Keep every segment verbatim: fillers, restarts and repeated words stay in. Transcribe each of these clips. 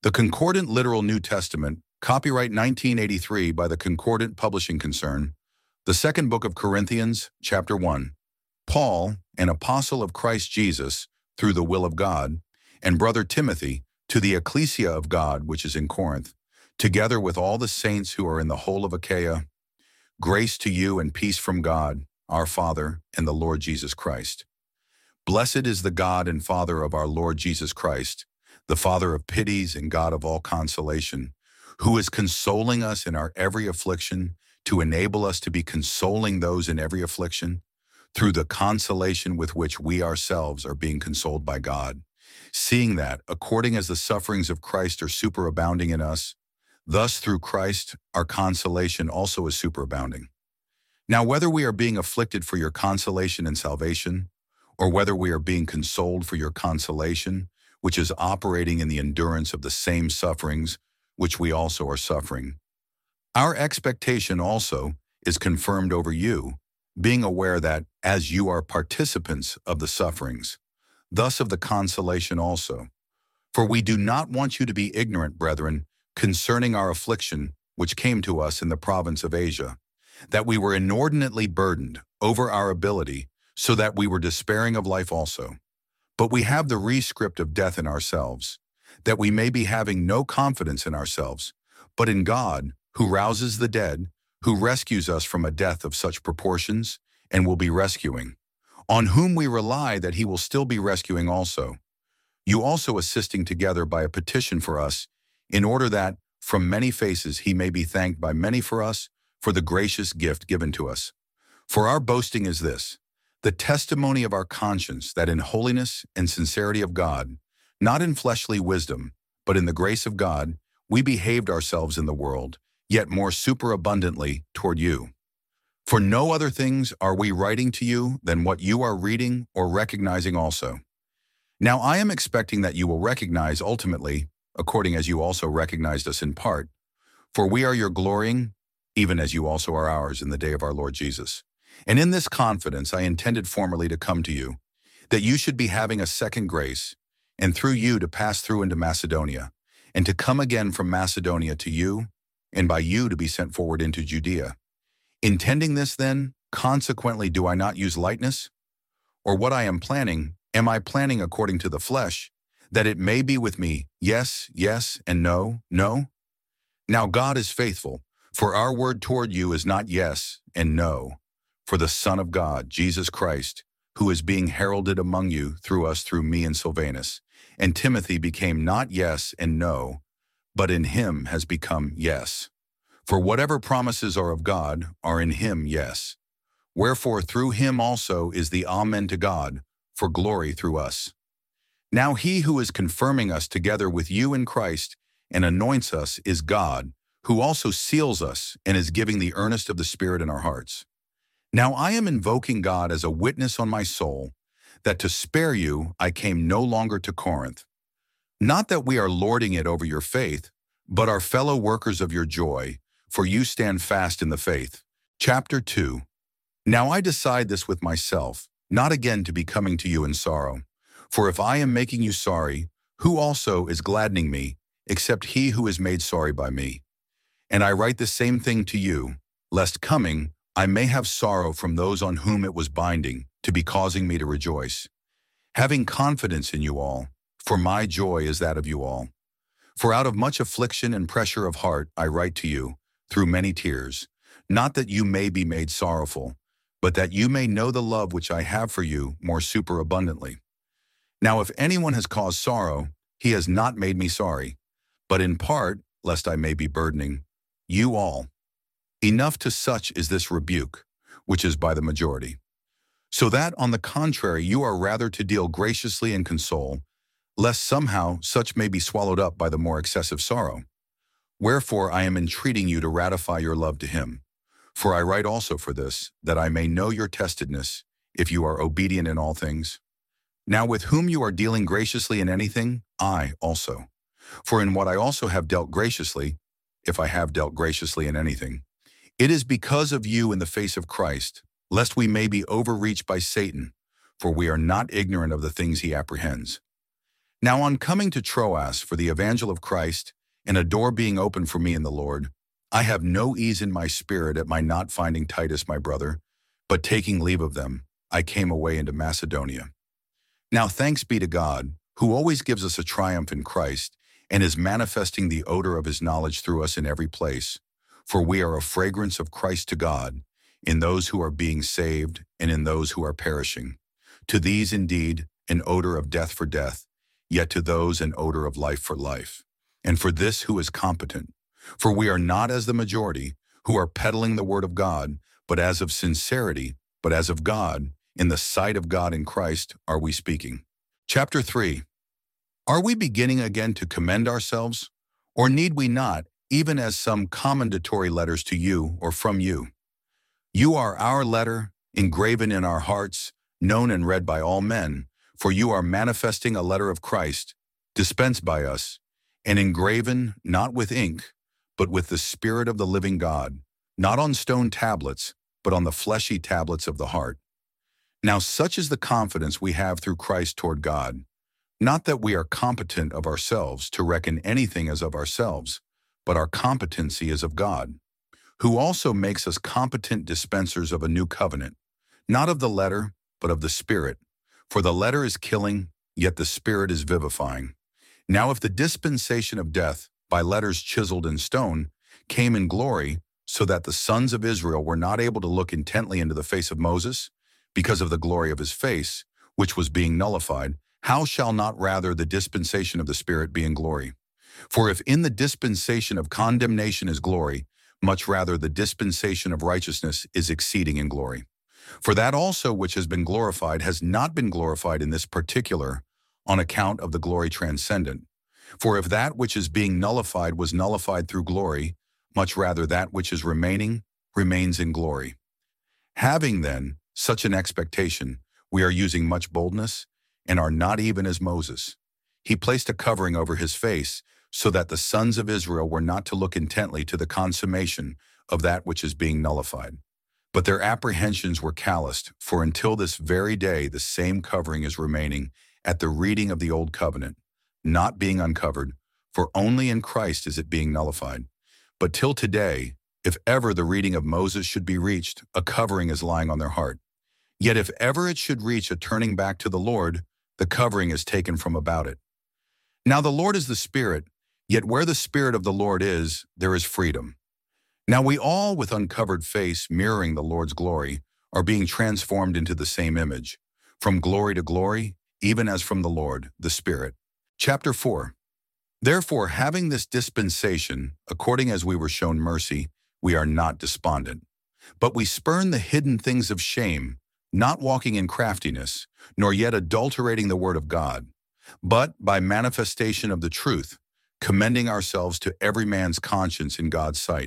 The Concordant Literal New Testament, copyright nineteen eighty-three by the Concordant Publishing Concern, the second book of Corinthians, chapter one. Paul, an apostle of Christ Jesus, through the will of God, and brother Timothy, to the ecclesia of God which is in Corinth, together with all the saints who are in the whole of Achaia, grace to you and peace from God, our Father, and the Lord Jesus Christ. Blessed is the God and Father of our Lord Jesus Christ, the Father of pities and God of all consolation, who is consoling us in our every affliction, to enable us to be consoling those in every affliction, through the consolation with which we ourselves are being consoled by God, seeing that, according as the sufferings of Christ are superabounding in us, thus through Christ our consolation also is superabounding. Now whether we are being afflicted for your consolation and salvation, or whether we are being consoled for your consolation, which is operating in the endurance of the same sufferings which we also are suffering, our expectation also is confirmed over you, being aware that, as you are participants of the sufferings, thus of the consolation also. For we do not want you to be ignorant, brethren, concerning our affliction which came to us in the province of Asia, that we were inordinately burdened over our ability, so that we were despairing of life also. But we have the rescript of death in ourselves, that we may be having no confidence in ourselves, but in God, who rouses the dead, who rescues us from a death of such proportions, and will be rescuing, on whom we rely that he will still be rescuing also. You also assisting together by a petition for us, in order that, from many faces he may be thanked by many for us, for the gracious gift given to us. For our boasting is this, the testimony of our conscience, that in holiness and sincerity of God, not in fleshly wisdom, but in the grace of God, we behaved ourselves in the world, yet more superabundantly toward you. For no other things are we writing to you than what you are reading or recognizing also. Now I am expecting that you will recognize ultimately, according as you also recognized us in part, for we are your glorying, even as you also are ours in the day of our Lord Jesus. And in this confidence I intended formerly to come to you, that you should be having a second grace, and through you to pass through into Macedonia, and to come again from Macedonia to you, and by you to be sent forward into Judea. Intending this then, consequently do I not use lightness? Or what I am planning, am I planning according to the flesh, that it may be with me, yes, yes, and no, no? Now God is faithful, for our word toward you is not yes and no, for the Son of God, Jesus Christ, who is being heralded among you through us through me and Silvanus, and Timothy became not yes and no, but in him has become yes. For whatever promises are of God are in him yes. Wherefore through him also is the Amen to God, for glory through us. Now he who is confirming us together with you in Christ and anoints us is God, who also seals us and is giving the earnest of the Spirit in our hearts. Now I am invoking God as a witness on my soul, that to spare you I came no longer to Corinth. Not that we are lording it over your faith, but are fellow workers of your joy, for you stand fast in the faith. Chapter two. Now I decide this with myself, not again to be coming to you in sorrow. For if I am making you sorry, who also is gladdening me, except he who is made sorry by me? And I write the same thing to you, lest coming I may have sorrow from those on whom it was binding, to be causing me to rejoice. Having confidence in you all, for my joy is that of you all. For out of much affliction and pressure of heart I write to you, through many tears, not that you may be made sorrowful, but that you may know the love which I have for you more superabundantly. Now if anyone has caused sorrow, he has not made me sorry, but in part, lest I may be burdening you all. Enough to such is this rebuke, which is by the majority. So that, on the contrary, you are rather to deal graciously and console, lest somehow such may be swallowed up by the more excessive sorrow. Wherefore I am entreating you to ratify your love to him. For I write also for this, that I may know your testedness, if you are obedient in all things. Now with whom you are dealing graciously in anything, I also. For in what I also have dealt graciously, if I have dealt graciously in anything, it is because of you in the face of Christ, lest we may be overreached by Satan, for we are not ignorant of the things he apprehends. Now on coming to Troas for the evangel of Christ, and a door being opened for me in the Lord, I have no ease in my spirit at my not finding Titus my brother, but taking leave of them, I came away into Macedonia. Now thanks be to God, who always gives us a triumph in Christ, and is manifesting the odor of his knowledge through us in every place. For we are a fragrance of Christ to God, in those who are being saved and in those who are perishing. To these indeed an odor of death for death, yet to those an odor of life for life. And for this who is competent. For we are not as the majority, who are peddling the word of God, but as of sincerity, but as of God, in the sight of God in Christ are we speaking. Chapter three. Are we beginning again to commend ourselves? Or need we not, even as some commendatory letters to you or from you? You are our letter, engraven in our hearts, known and read by all men, for you are manifesting a letter of Christ, dispensed by us, and engraven not with ink, but with the Spirit of the living God, not on stone tablets, but on the fleshy tablets of the heart. Now such is the confidence we have through Christ toward God, not that we are competent of ourselves to reckon anything as of ourselves, but our competency is of God, who also makes us competent dispensers of a new covenant, not of the letter, but of the Spirit. For the letter is killing, yet the Spirit is vivifying. Now if the dispensation of death, by letters chiseled in stone, came in glory, so that the sons of Israel were not able to look intently into the face of Moses, because of the glory of his face, which was being nullified, how shall not rather the dispensation of the Spirit be in glory? For if in the dispensation of condemnation is glory, much rather the dispensation of righteousness is exceeding in glory. For that also which has been glorified has not been glorified in this particular, on account of the glory transcendent. For if that which is being nullified was nullified through glory, much rather that which is remaining remains in glory. Having then such an expectation, we are using much boldness, and are not even as Moses. He placed a covering over his face, so that the sons of Israel were not to look intently to the consummation of that which is being nullified. But their apprehensions were calloused, for until this very day the same covering is remaining at the reading of the old covenant, not being uncovered, for only in Christ is it being nullified. But till today, if ever the reading of Moses should be reached, a covering is lying on their heart. Yet if ever it should reach a turning back to the Lord, the covering is taken from about it. Now the Lord is the Spirit, yet where the Spirit of the Lord is, there is freedom. Now we all, with uncovered face, mirroring the Lord's glory, are being transformed into the same image, from glory to glory, even as from the Lord, the Spirit. Chapter four. Therefore, having this dispensation, according as we were shown mercy, we are not despondent. But we spurn the hidden things of shame, not walking in craftiness, nor yet adulterating the word of God, but by manifestation of the truth, commending ourselves to every man's conscience in God's sight.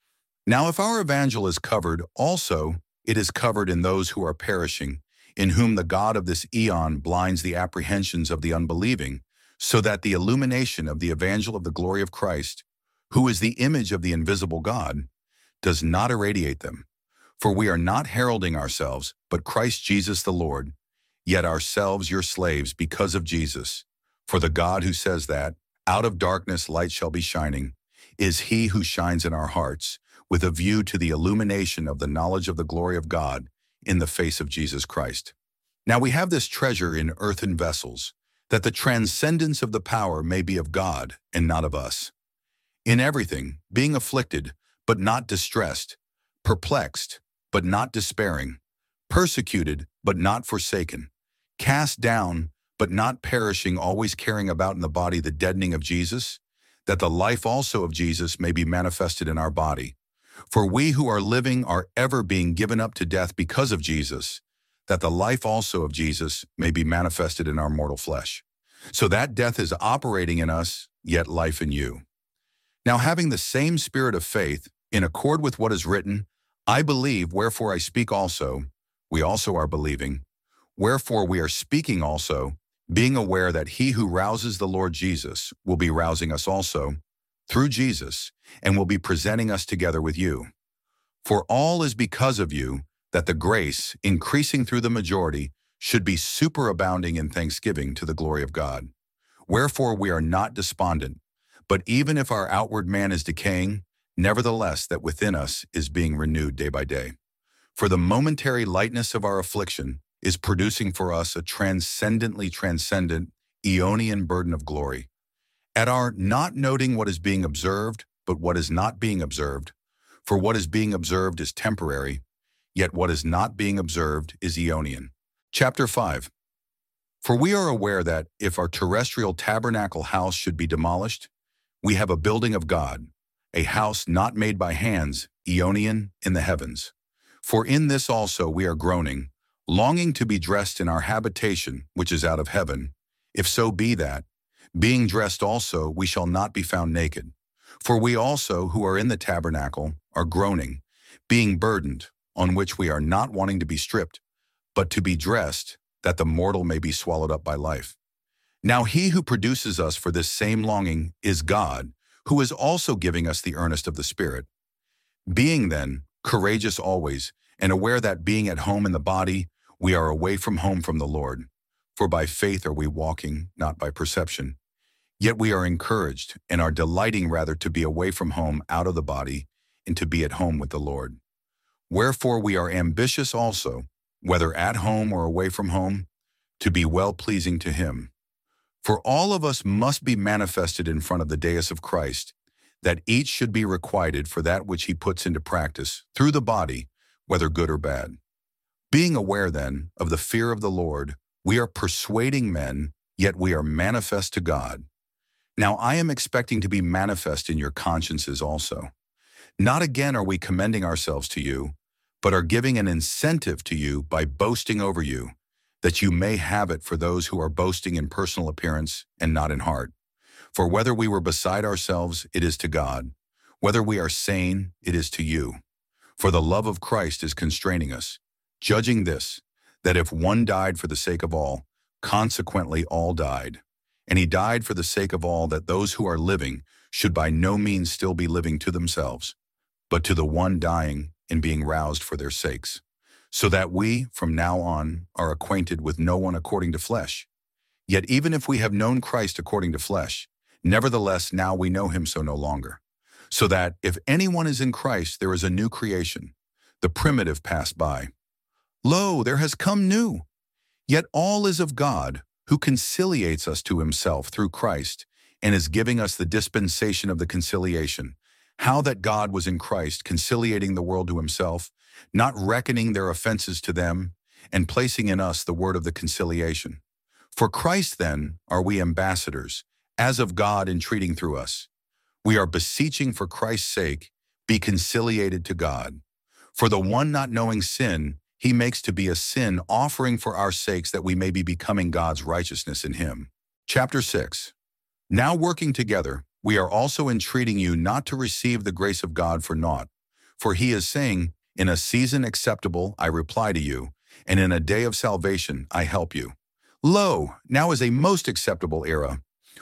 Now if our evangel is covered, also it is covered in those who are perishing, in whom the God of this eon blinds the apprehensions of the unbelieving, so that the illumination of the evangel of the glory of Christ, who is the image of the invisible God, does not irradiate them. For we are not heralding ourselves, but Christ Jesus the Lord, yet ourselves your slaves because of Jesus. For the God who says that, out of darkness light shall be shining, is he who shines in our hearts, with a view to the illumination of the knowledge of the glory of God in the face of Jesus Christ. Now we have this treasure in earthen vessels, that the transcendence of the power may be of God and not of us. In everything, being afflicted, but not distressed, perplexed, but not despairing, persecuted, but not forsaken, cast down, but not perishing, always carrying about in the body the deadening of Jesus, that the life also of Jesus may be manifested in our body. For we who are living are ever being given up to death because of Jesus, that the life also of Jesus may be manifested in our mortal flesh. So that death is operating in us, yet life in you. Now having the same spirit of faith, in accord with what is written, I believe, wherefore I speak also, we also are believing, wherefore we are speaking also, being aware that he who rouses the Lord Jesus will be rousing us also, through Jesus, and will be presenting us together with you. For all is because of you, that the grace, increasing through the majority, should be superabounding in thanksgiving to the glory of God. Wherefore we are not despondent, but even if our outward man is decaying, nevertheless that within us is being renewed day by day. For the momentary lightness of our affliction is producing for us a transcendently transcendent, Aeonian burden of glory. At our not noting what is being observed, but what is not being observed, for what is being observed is temporary, yet what is not being observed is Aeonian. Chapter five. For we are aware that if our terrestrial tabernacle house should be demolished, we have a building of God, a house not made by hands, Aeonian, in the heavens. For in this also we are groaning, longing to be dressed in our habitation, which is out of heaven, if so be that, being dressed also, we shall not be found naked. For we also, who are in the tabernacle, are groaning, being burdened, on which we are not wanting to be stripped, but to be dressed, that the mortal may be swallowed up by life. Now he who produces us for this same longing is God, who is also giving us the earnest of the Spirit. Being then courageous always, and aware that being at home in the body, we are away from home from the Lord. For by faith are we walking, not by perception. Yet we are encouraged, and are delighting rather to be away from home out of the body, and to be at home with the Lord. Wherefore we are ambitious also, whether at home or away from home, to be well-pleasing to him. For all of us must be manifested in front of the dais of Christ, that each should be requited for that which he puts into practice through the body, whether good or bad. Being aware, then, of the fear of the Lord, we are persuading men, yet we are manifest to God. Now I am expecting to be manifest in your consciences also. Not again are we commending ourselves to you, but are giving an incentive to you by boasting over you, that you may have it for those who are boasting in personal appearance and not in heart. For whether we were beside ourselves, it is to God. Whether we are sane, it is to you. For the love of Christ is constraining us, judging this, that if one died for the sake of all, consequently all died. And he died for the sake of all, that those who are living should by no means still be living to themselves, but to the one dying and being roused for their sakes. So that we, from now on, are acquainted with no one according to flesh. Yet even if we have known Christ according to flesh, nevertheless now we know him so no longer. So that if anyone is in Christ, there is a new creation. The primitive passed by. Lo, there has come new. Yet all is of God, who conciliates us to himself through Christ, and is giving us the dispensation of the conciliation. How that God was in Christ, conciliating the world to himself, not reckoning their offenses to them, and placing in us the word of the conciliation. For Christ then are we ambassadors, as of God entreating through us. We are beseeching for Christ's sake, be conciliated to God. For the one not knowing sin, he makes to be a sin, offering for our sakes that we may be becoming God's righteousness in him. Chapter six. Now working together, we are also entreating you not to receive the grace of God for naught. For he is saying, in a season acceptable I reply to you, and in a day of salvation I help you. Lo, now is a most acceptable era.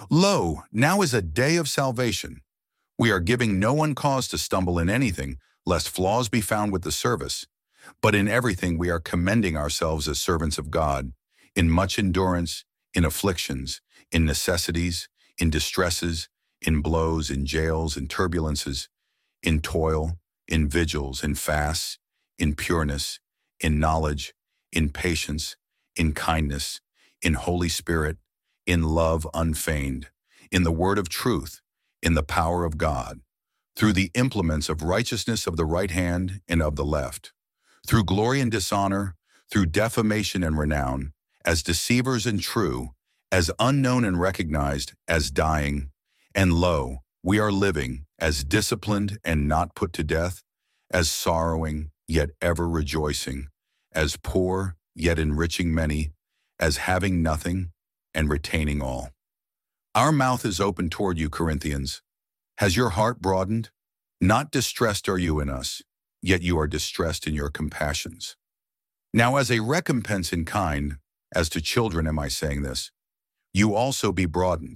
Lo, now is a day of salvation. We are giving no one cause to stumble in anything, lest flaws be found with the service. But in everything we are commending ourselves as servants of God, in much endurance, in afflictions, in necessities, in distresses, in blows, in jails, in turbulences, in toil, in vigils, in fasts, in pureness, in knowledge, in patience, in kindness, in Holy Spirit, in love unfeigned, in the word of truth, in the power of God, through the implements of righteousness of the right hand and of the left, through glory and dishonor, through defamation and renown, as deceivers and true, as unknown and recognized, as dying, and lo, we are living, as disciplined and not put to death, as sorrowing, yet ever rejoicing, as poor, yet enriching many, as having nothing, and retaining all. Our mouth is open toward you, Corinthians. Has your heart broadened? Not distressed are you in us, yet you are distressed in your compassions. Now as a recompense in kind, as to children am I saying this, you also be broadened.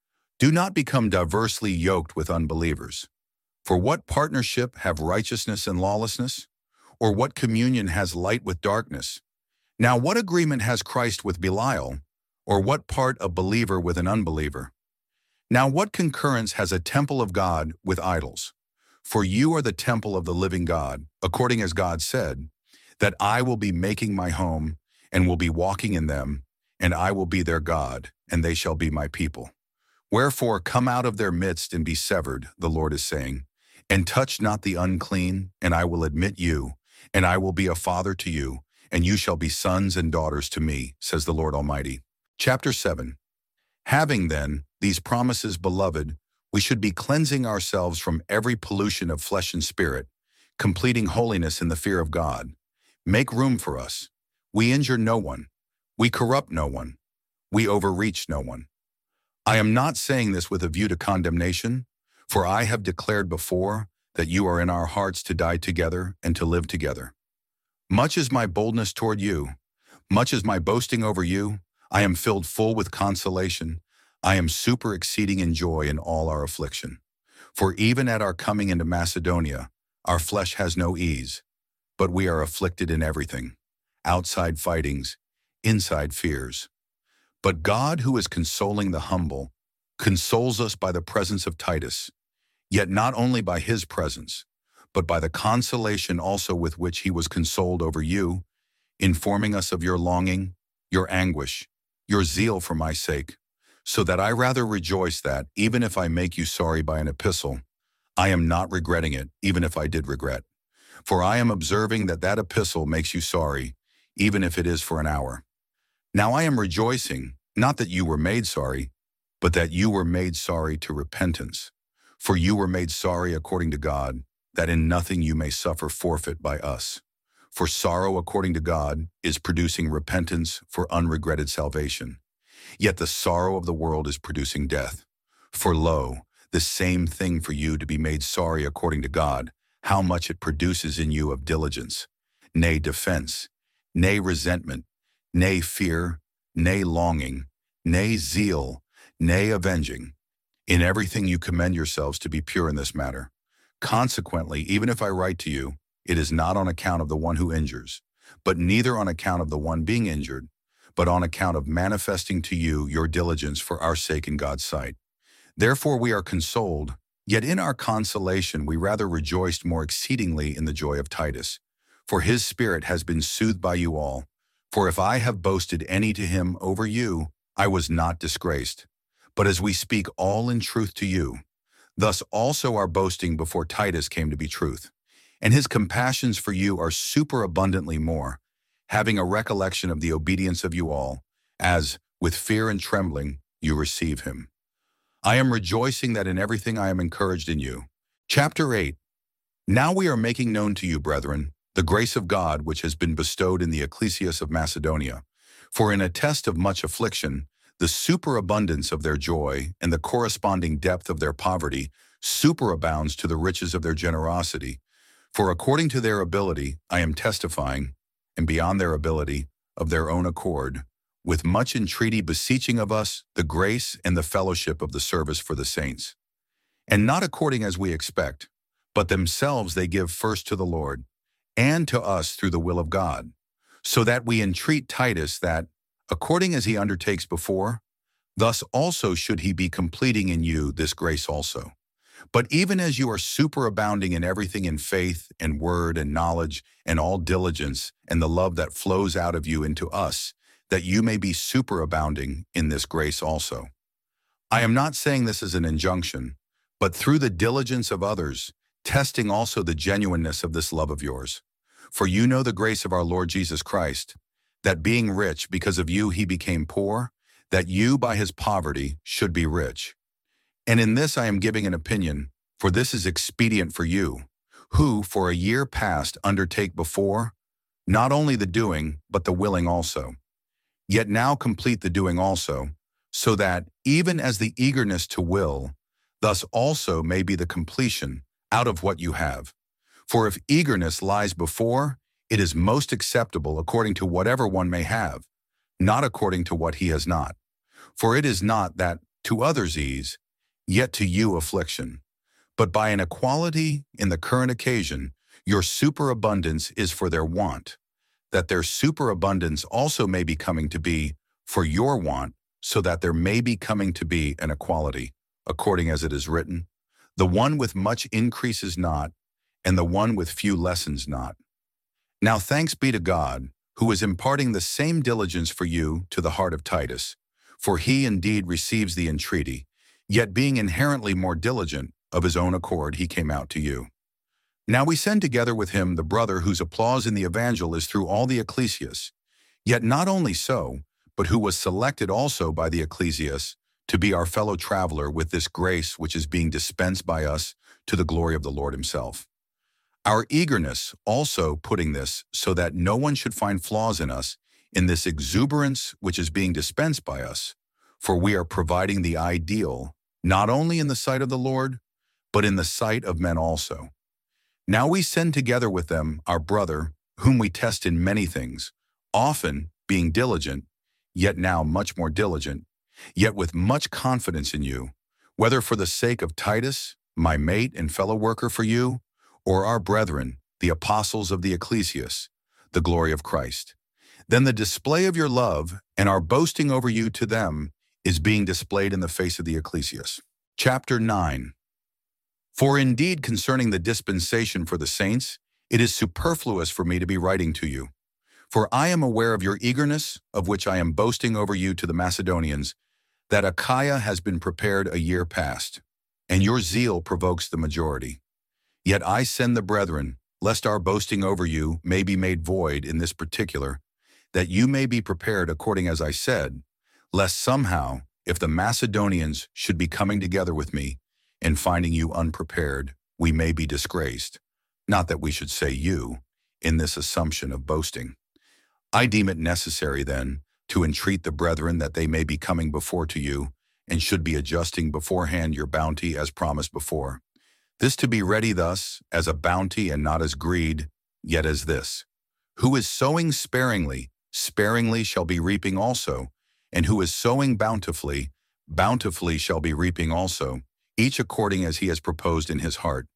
Do not become diversely yoked with unbelievers. For what partnership have righteousness and lawlessness? Or what communion has light with darkness? Now what agreement has Christ with Belial? Or what part a believer with an unbeliever? Now what concurrence has a temple of God with idols? For you are the temple of the living God, according as God said, that I will be making my home and will be walking in them, and I will be their God, and they shall be my people. Wherefore come out of their midst and be severed, the Lord is saying, and touch not the unclean, and I will admit you, and I will be a father to you, and you shall be sons and daughters to me, says the Lord Almighty. Chapter seven. Having then these promises, beloved, we should be cleansing ourselves from every pollution of flesh and spirit, completing holiness in the fear of God. Make room for us. We injure no one. We corrupt no one. We overreach no one. I am not saying this with a view to condemnation, for I have declared before that you are in our hearts to die together and to live together. Much is my boldness toward you, much is my boasting over you. I am filled full with consolation. I am super exceeding in joy in all our affliction. For even at our coming into Macedonia, our flesh has no ease, but we are afflicted in everything, outside fightings, inside fears. But God, who is consoling the humble, consoles us by the presence of Titus, yet not only by his presence, but by the consolation also with which he was consoled over you, informing us of your longing, your anguish, your zeal for my sake, so that I rather rejoice that, even if I make you sorry by an epistle, I am not regretting it, even if I did regret. For I am observing that that epistle makes you sorry, even if it is for an hour. Now I am rejoicing, not that you were made sorry, but that you were made sorry to repentance. For you were made sorry according to God, that in nothing you may suffer forfeit by us. For sorrow according to God is producing repentance for unregretted salvation. Yet the sorrow of the world is producing death. For lo, the same thing for you to be made sorry according to God, how much it produces in you of diligence, nay defense, nay resentment, nay fear, nay longing, nay zeal, nay avenging. In everything you commend yourselves to be pure in this matter. Consequently, even if I write to you, it is not on account of the one who injures, but neither on account of the one being injured, but on account of manifesting to you your diligence for our sake in God's sight. Therefore we are consoled, yet in our consolation we rather rejoiced more exceedingly in the joy of Titus. For his spirit has been soothed by you all. For if I have boasted any to him over you, I was not disgraced. But as we speak all in truth to you, thus also our boasting before Titus came to be truth. And his compassions for you are superabundantly more, having a recollection of the obedience of you all, as, with fear and trembling, you receive him. I am rejoicing that in everything I am encouraged in you. Chapter eight. Now we are making known to you, brethren, the grace of God which has been bestowed in the Ecclesias of Macedonia. For in a test of much affliction, the superabundance of their joy and the corresponding depth of their poverty superabounds to the riches of their generosity. For according to their ability, I am testifying, and beyond their ability, of their own accord, with much entreaty beseeching of us the grace and the fellowship of the service for the saints. And not according as we expect, but themselves they give first to the Lord, and to us through the will of God, so that we entreat Titus that, according as he undertakes before, thus also should he be completing in you this grace also. But even as you are superabounding in everything in faith and word and knowledge and all diligence and the love that flows out of you into us, that you may be superabounding in this grace also. I am not saying this as an injunction, but through the diligence of others, testing also the genuineness of this love of yours. For you know the grace of our Lord Jesus Christ, that being rich, because of you he became poor, that you by his poverty should be rich. And in this I am giving an opinion, for this is expedient for you, who for a year past undertake before, not only the doing, but the willing also. Yet now complete the doing also, so that, even as the eagerness to will, thus also may be the completion out of what you have. For if eagerness lies before, it is most acceptable according to whatever one may have, not according to what he has not. For it is not that to others ease, yet to you affliction. But by an equality in the current occasion, your superabundance is for their want, that their superabundance also may be coming to be for your want so that there may be coming to be an equality, according as it is written, the one with much increases not, and the one with few lessens not. Now thanks be to God, who is imparting the same diligence for you to the heart of Titus, for he indeed receives the entreaty, yet being inherently more diligent, of his own accord he came out to you. Now we send together with him the brother whose applause in the evangel is through all the ecclesias, yet not only so, but who was selected also by the ecclesias to be our fellow traveler with this grace which is being dispensed by us to the glory of the Lord himself. Our eagerness also putting this so that no one should find flaws in us in this exuberance which is being dispensed by us, for we are providing the ideal, not only in the sight of the Lord, but in the sight of men also. Now we send together with them our brother, whom we test in many things, often being diligent, yet now much more diligent, yet with much confidence in you, whether for the sake of Titus, my mate and fellow worker for you, or our brethren, the apostles of the ecclesias, the glory of Christ. Then the display of your love and our boasting over you to them is being displayed in the face of the ecclesias. Chapter nine. For indeed concerning the dispensation for the saints, it is superfluous for me to be writing to you. For I am aware of your eagerness, of which I am boasting over you to the Macedonians, that Achaia has been prepared a year past, and your zeal provokes the majority. Yet I send the brethren, lest our boasting over you may be made void in this particular, that you may be prepared according as I said, lest somehow, if the Macedonians should be coming together with me, and finding you unprepared, we may be disgraced. Not that we should say you, in this assumption of boasting. I deem it necessary, then, to entreat the brethren that they may be coming before to you, and should be adjusting beforehand your bounty as promised before. This to be ready thus, as a bounty and not as greed, yet as this. Who is sowing sparingly, sparingly shall be reaping also, and who is sowing bountifully, bountifully shall be reaping also, each according as he has proposed in his heart.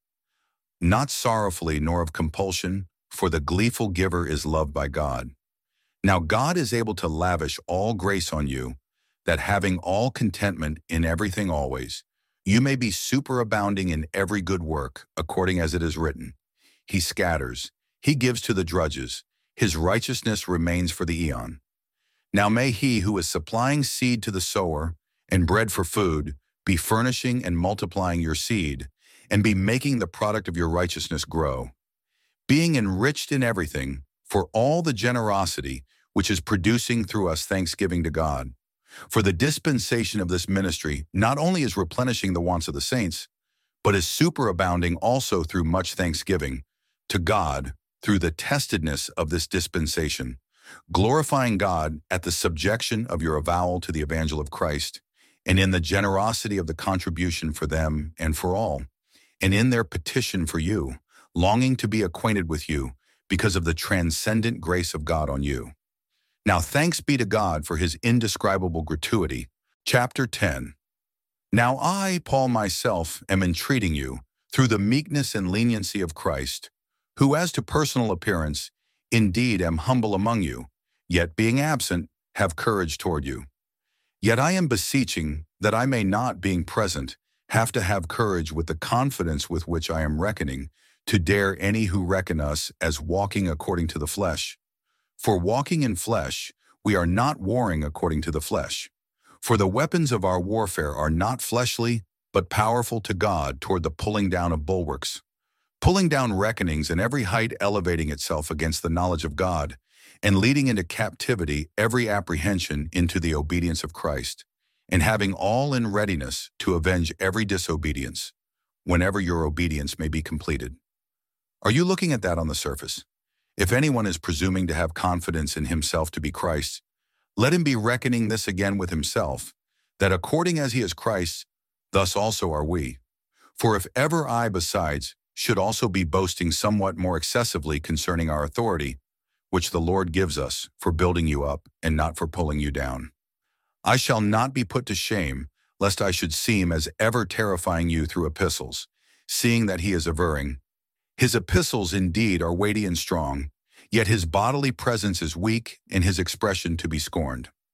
Not sorrowfully nor of compulsion, for the gleeful giver is loved by God. Now God is able to lavish all grace on you, that having all contentment in everything always, you may be superabounding in every good work, according as it is written. He scatters, he gives to the drudges, his righteousness remains for the eon. Now may he who is supplying seed to the sower and bread for food, be furnishing and multiplying your seed, and be making the product of your righteousness grow, being enriched in everything for all the generosity which is producing through us thanksgiving to God. For the dispensation of this ministry not only is replenishing the wants of the saints, but is superabounding also through much thanksgiving to God through the testedness of this dispensation, glorifying God at the subjection of your avowal to the evangel of Christ, and in the generosity of the contribution for them and for all, and in their petition for you, longing to be acquainted with you because of the transcendent grace of God on you. Now thanks be to God for his indescribable gratuity. Chapter ten. Now I, Paul myself, am entreating you, through the meekness and leniency of Christ, who as to personal appearance, indeed am humble among you, yet being absent, have courage toward you. Yet I am beseeching that I may not, being present, have to have courage with the confidence with which I am reckoning, to dare any who reckon us as walking according to the flesh. For walking in flesh, we are not warring according to the flesh. For the weapons of our warfare are not fleshly, but powerful to God toward the pulling down of bulwarks, pulling down reckonings and every height elevating itself against the knowledge of God, and leading into captivity every apprehension into the obedience of Christ, and having all in readiness to avenge every disobedience, whenever your obedience may be completed. Are you looking at that on the surface? If anyone is presuming to have confidence in himself to be Christ, let him be reckoning this again with himself, that according as he is Christ, thus also are we. For if ever I, besides, should also be boasting somewhat more excessively concerning our authority, which the Lord gives us for building you up and not for pulling you down, I shall not be put to shame, lest I should seem as ever terrifying you through epistles, seeing that he is averring, his epistles indeed are weighty and strong, yet his bodily presence is weak and his expression to be scorned.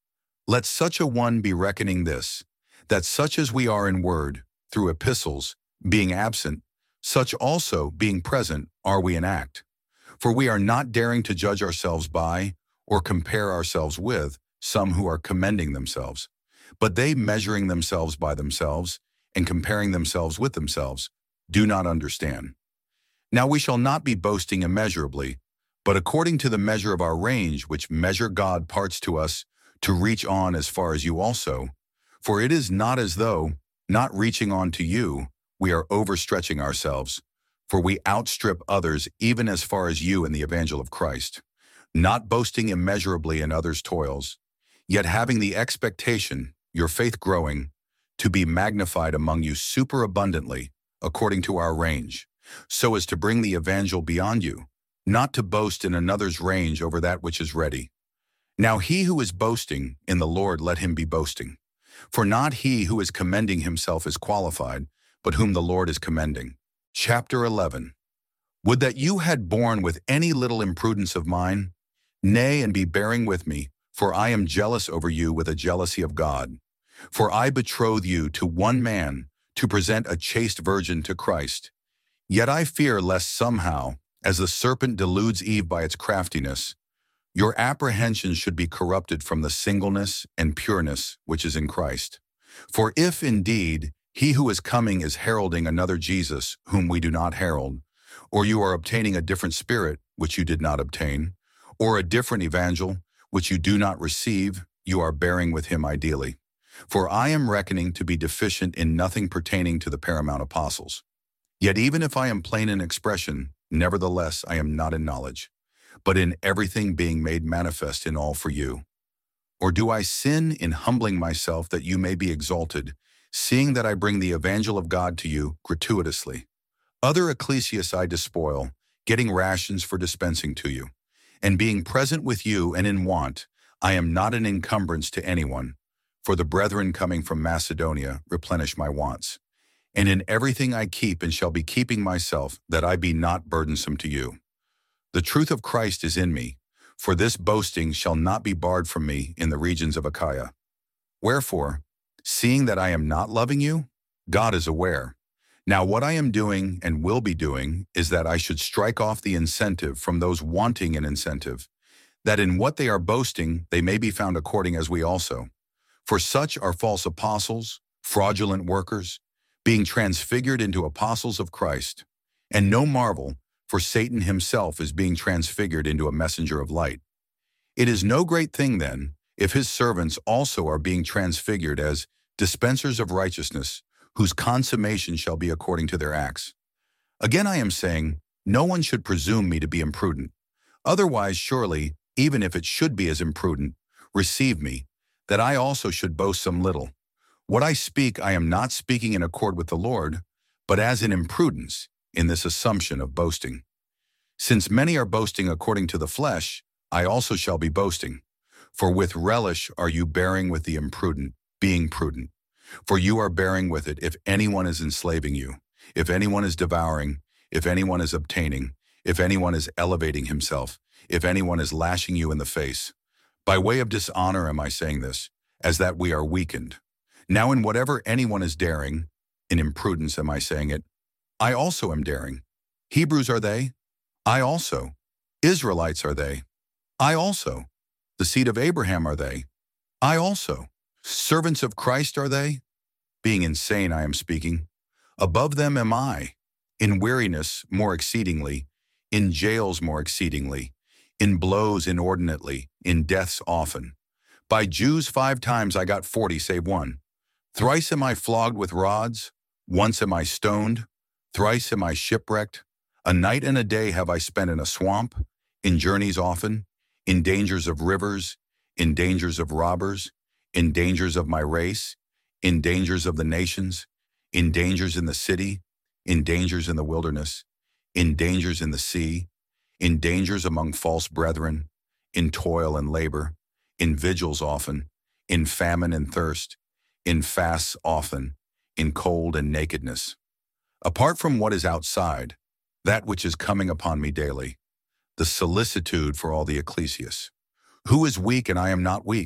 Let such a one be reckoning this, that such as we are in word, through epistles, being absent, such also, being present, are we in act. For we are not daring to judge ourselves by, or compare ourselves with, some who are commending themselves, but they measuring themselves by themselves, and comparing themselves with themselves, do not understand. Now we shall not be boasting immeasurably, but according to the measure of our range, which measure God parts to us, to reach on as far as you also. For it is not as though, not reaching on to you, we are overstretching ourselves, for we outstrip others even as far as you in the evangel of Christ, not boasting immeasurably in others' toils, yet having the expectation, your faith growing, to be magnified among you superabundantly, according to our range, so as to bring the evangel beyond you, not to boast in another's range over that which is ready. Now he who is boasting in the Lord, let him be boasting. For not he who is commending himself is qualified, but whom the Lord is commending. Chapter eleven. Would that you had borne with any little imprudence of mine, nay, and be bearing with me, for I am jealous over you with a jealousy of God. For I betroth you to one man, to present a chaste virgin to Christ. Yet I fear lest somehow, as the serpent deludes Eve by its craftiness, your apprehensions should be corrupted from the singleness and pureness which is in Christ. For if indeed he who is coming is heralding another Jesus whom we do not herald, or you are obtaining a different spirit which you did not obtain, or a different evangel which you do not receive, you are bearing with him ideally. For I am reckoning to be deficient in nothing pertaining to the paramount apostles. Yet even if I am plain in expression, nevertheless I am not in knowledge, but in everything being made manifest in all for you. Or do I sin in humbling myself that you may be exalted, seeing that I bring the evangel of God to you gratuitously? Other ecclesias I despoil, getting rations for dispensing to you. And being present with you and in want, I am not an encumbrance to anyone, for the brethren coming from Macedonia replenish my wants. And in everything I keep and shall be keeping myself, that I be not burdensome to you. The truth of Christ is in me, for this boasting shall not be barred from me in the regions of Achaia. Wherefore, seeing that I am not loving you, God is aware. Now what I am doing and will be doing is that I should strike off the incentive from those wanting an incentive, that in what they are boasting they may be found according as we also. For such are false apostles, fraudulent workers, being transfigured into apostles of Christ. And no marvel, for Satan himself is being transfigured into a messenger of light. It is no great thing then, if his servants also are being transfigured as dispensers of righteousness, whose consummation shall be according to their acts. Again I am saying, no one should presume me to be imprudent. Otherwise surely, even if it should be as imprudent, receive me, that I also should boast some little. What I speak I am not speaking in accord with the Lord, but as in imprudence, in this assumption of boasting. Since many are boasting according to the flesh, I also shall be boasting. For with relish are you bearing with the imprudent, being prudent. For you are bearing with it if anyone is enslaving you, if anyone is devouring, if anyone is obtaining, if anyone is elevating himself, if anyone is lashing you in the face. By way of dishonor am I saying this, as that we are weakened. Now in whatever anyone is daring, in imprudence am I saying it, I also am daring. Hebrews are they? I also. Israelites are they? I also. The seed of Abraham are they? I also. Servants of Christ are they? Being insane I am speaking. Above them am I. In weariness more exceedingly, in jails more exceedingly, in blows inordinately, in deaths often. By Jews five times I got forty save one. Thrice am I flogged with rods, once am I stoned, thrice am I shipwrecked. A night and a day have I spent in a swamp, in journeys often, in dangers of rivers, in dangers of robbers, in dangers of my race, in dangers of the nations, in dangers in the city, in dangers in the wilderness, in dangers in the sea, in dangers among false brethren, in toil and labor, in vigils often, in famine and thirst, in fasts often, in cold and nakedness. Apart from what is outside, that which is coming upon me daily, the solicitude for all the ecclesias. Who is weak and I am not weak?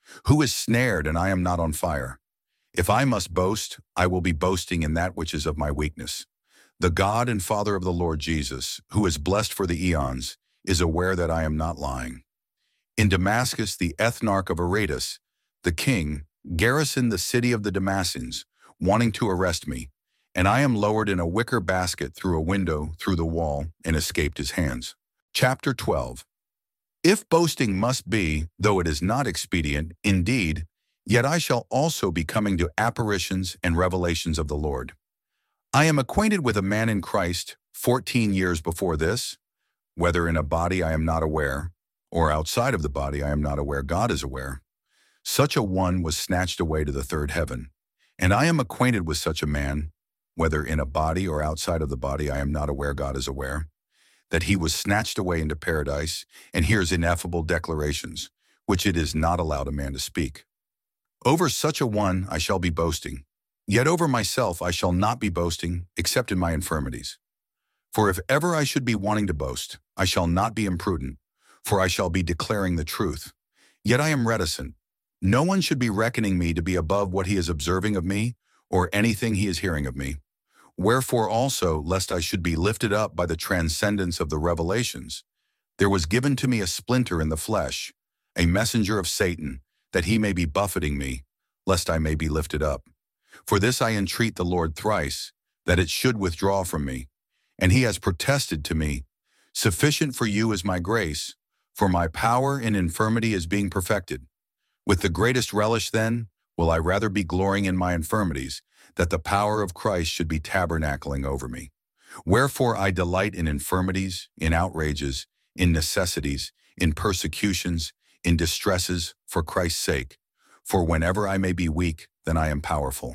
Who is snared and I am not on fire? If I must boast, I will be boasting in that which is of my weakness. The God and Father of the Lord Jesus, who is blessed for the eons, is aware that I am not lying. In Damascus, the ethnarch of Aretas, the king, garrisoned the city of the Damascens, wanting to arrest me, and I am lowered in a wicker basket through a window through the wall and escaped his hands. Chapter twelve. If boasting must be, though it is not expedient, indeed, yet I shall also be coming to apparitions and revelations of the Lord. I am acquainted with a man in Christ fourteen years before this, whether in a body I am not aware, or outside of the body I am not aware, God is aware. Such a one was snatched away to the third heaven. And I am acquainted with such a man, whether in a body or outside of the body I am not aware, God is aware, that he was snatched away into paradise and hears ineffable declarations, which it is not allowed a man to speak. Over such a one I shall be boasting, yet over myself I shall not be boasting, except in my infirmities. For if ever I should be wanting to boast, I shall not be imprudent, for I shall be declaring the truth. Yet I am reticent. No one should be reckoning me to be above what he is observing of me, or anything he is hearing of me. Wherefore also, lest I should be lifted up by the transcendence of the revelations, there was given to me a splinter in the flesh, a messenger of Satan, that he may be buffeting me, lest I may be lifted up. For this I entreat the Lord thrice, that it should withdraw from me. And he has protested to me, sufficient for you is my grace, for my power in infirmity is being perfected. With the greatest relish then, will I rather be glorying in my infirmities, that the power of Christ should be tabernacling over me. Wherefore I delight in infirmities, in outrages, in necessities, in persecutions, in distresses, for Christ's sake. For whenever I may be weak, then I am powerful.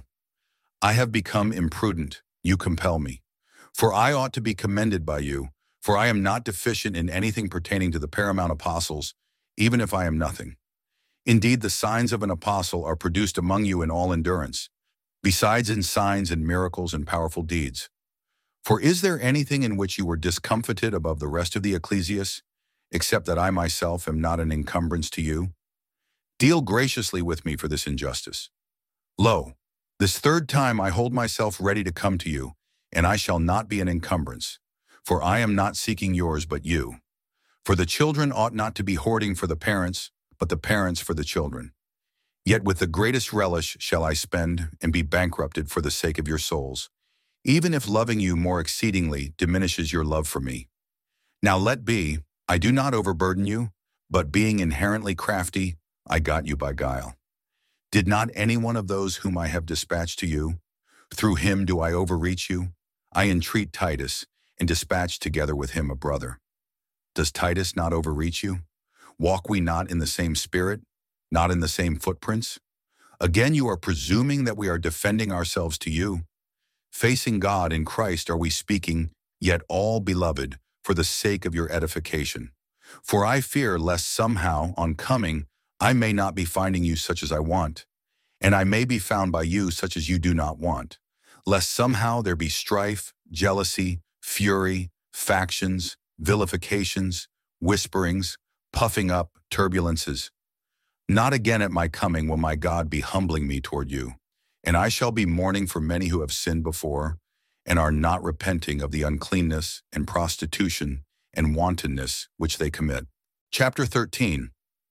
I have become imprudent, you compel me. For I ought to be commended by you, for I am not deficient in anything pertaining to the paramount apostles, even if I am nothing. Indeed, the signs of an apostle are produced among you in all endurance, besides in signs and miracles and powerful deeds. For is there anything in which you were discomfited above the rest of the ecclesias, except that I myself am not an encumbrance to you? Deal graciously with me for this injustice. Lo, this third time I hold myself ready to come to you, and I shall not be an encumbrance, for I am not seeking yours but you. For the children ought not to be hoarding for the parents, but the parents for the children. Yet with the greatest relish shall I spend and be bankrupted for the sake of your souls, even if loving you more exceedingly diminishes your love for me. Now let be, I do not overburden you, but being inherently crafty, I got you by guile. Did not any one of those whom I have dispatched to you, through him do I overreach you? I entreat Titus, and dispatch together with him a brother. Does Titus not overreach you? Walk we not in the same spirit, not in the same footprints? Again, you are presuming that we are defending ourselves to you. Facing God in Christ are we speaking, yet all beloved, for the sake of your edification. For I fear lest somehow, on coming, I may not be finding you such as I want, and I may be found by you such as you do not want, lest somehow there be strife, jealousy, fury, factions, vilifications, whisperings, puffing up, turbulences. Not again at my coming will my God be humbling me toward you, and I shall be mourning for many who have sinned before, and are not repenting of the uncleanness and prostitution and wantonness which they commit. Chapter thirteen.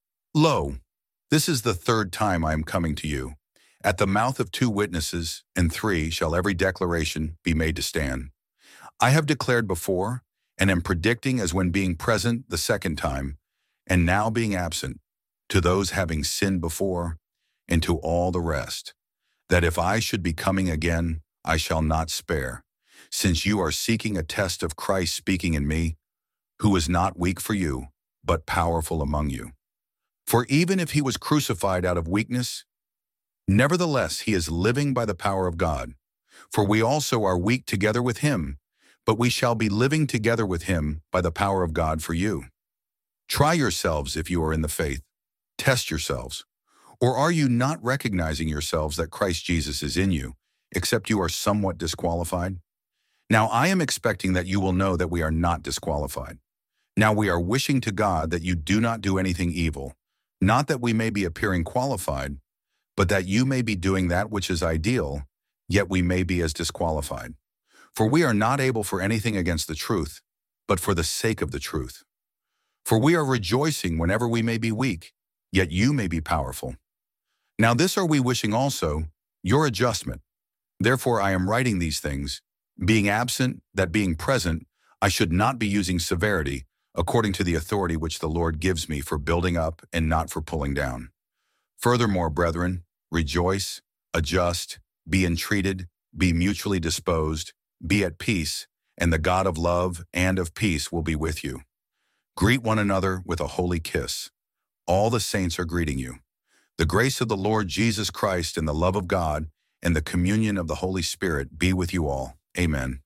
Lo, this is the third time I am coming to you. At the mouth of two witnesses, and three, shall every declaration be made to stand. I have declared before, and am predicting as when being present the second time, and now being absent, to those having sinned before, and to all the rest, that if I should be coming again, I shall not spare, since you are seeking a test of Christ speaking in me, who is not weak for you, but powerful among you. For even if he was crucified out of weakness, nevertheless he is living by the power of God. For we also are weak together with him, but we shall be living together with him by the power of God for you. Try yourselves if you are in the faith. Test yourselves. Or are you not recognizing yourselves that Christ Jesus is in you, except you are somewhat disqualified? Now I am expecting that you will know that we are not disqualified. Now we are wishing to God that you do not do anything evil, Not that we may be appearing qualified, but that you may be doing that which is ideal, yet we may be as disqualified. For we are not able for anything against the truth, but for the sake of the truth. For we are rejoicing whenever we may be weak, yet you may be powerful. Now this are we wishing also, your adjustment. Therefore I am writing these things, being absent, that being present, I should not be using severity, according to the authority which the Lord gives me for building up and not for pulling down. Furthermore, brethren, rejoice, adjust, be entreated, be mutually disposed, be at peace, and the God of love and of peace will be with you. Greet one another with a holy kiss. All the saints are greeting you. The grace of the Lord Jesus Christ and the love of God and the communion of the Holy Spirit be with you all. Amen.